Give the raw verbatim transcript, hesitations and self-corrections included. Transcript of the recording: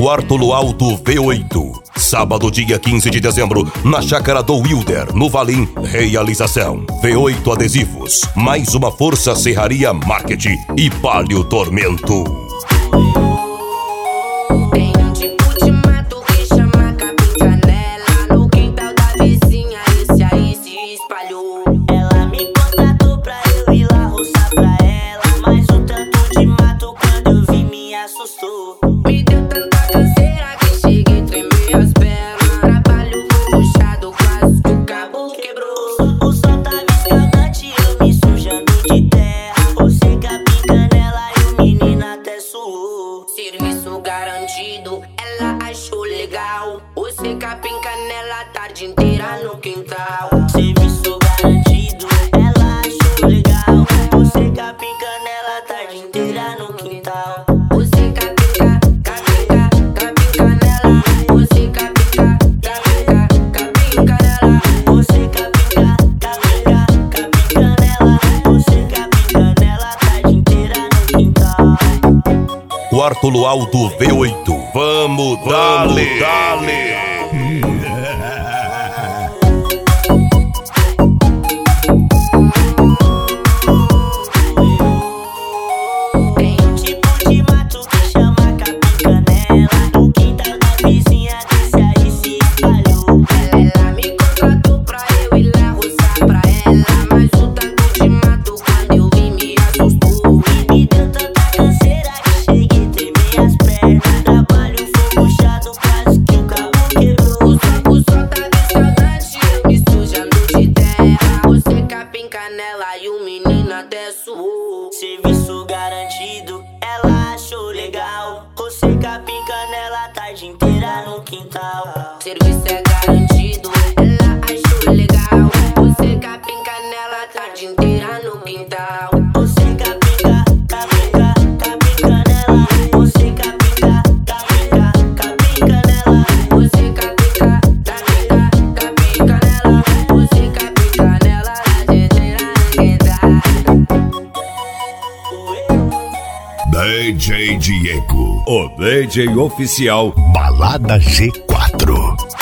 Quarto Lualto V oito. Sábado, dia quinze de dezembro, na Chácara do Wilder, no Valim. Realização: V oito Adesivos, mais uma Força Serraria Marketing e Palio Tormento. Tem um tipo de mato que chama capim canela. No quintal da vizinha, esse aí se espalhou. Ela me contatou pra eu ir lá roçar pra ela, mas o tanto de mato quando eu vi me assustou. Me deu tanta canseira que cheguei a tremer as pernas. Trabalho puxado, quase que o cabo quebrou. O sol tava escaldante, eu me sujando de terra. Você capim canela e o menino até suou. Serviço garantido, ela achou legal. Você capim canela a tarde inteira no quintal. Serviço garantido, ela achou legal. Você capim canela a tarde inteira no quintal. Você capinca, capinca, capim canela. Você capinca, capinca, capim canela. Você capinca, capinca, capim canela. Você capim canela a tarde inteira no quintal. Quarto Lualto V oito. Vamos, dale, dale. Tem um tipo de mato que chama capim canela. No quintal da vizinha desse aí se espalhou. Ela me contratou pra eu ir lá roçar pra ela, mas o tanto de mato quando eu vi me assustou. Me deu tanta canseira que cheguei a tremer as pernas. Trabalho foi puxado, quase que o cabo quebrou. O sol, o sol tava escaldante, eu me sujando de terra. Você capim canela e o menino até suou. Serviço garantido, ela achou legal. Você capim canela a tarde inteira no quintal. Serviço é garantido, ela achou legal. Você capim canela a tarde inteira no quintal. Você capinca, capinca, capim canela. Você capinca, capinca, capim canela. Você capinca, capinca, capim canela. Você capim canela a tarde inteira no quintal. D J Diego, o D J oficial Balada G quatro.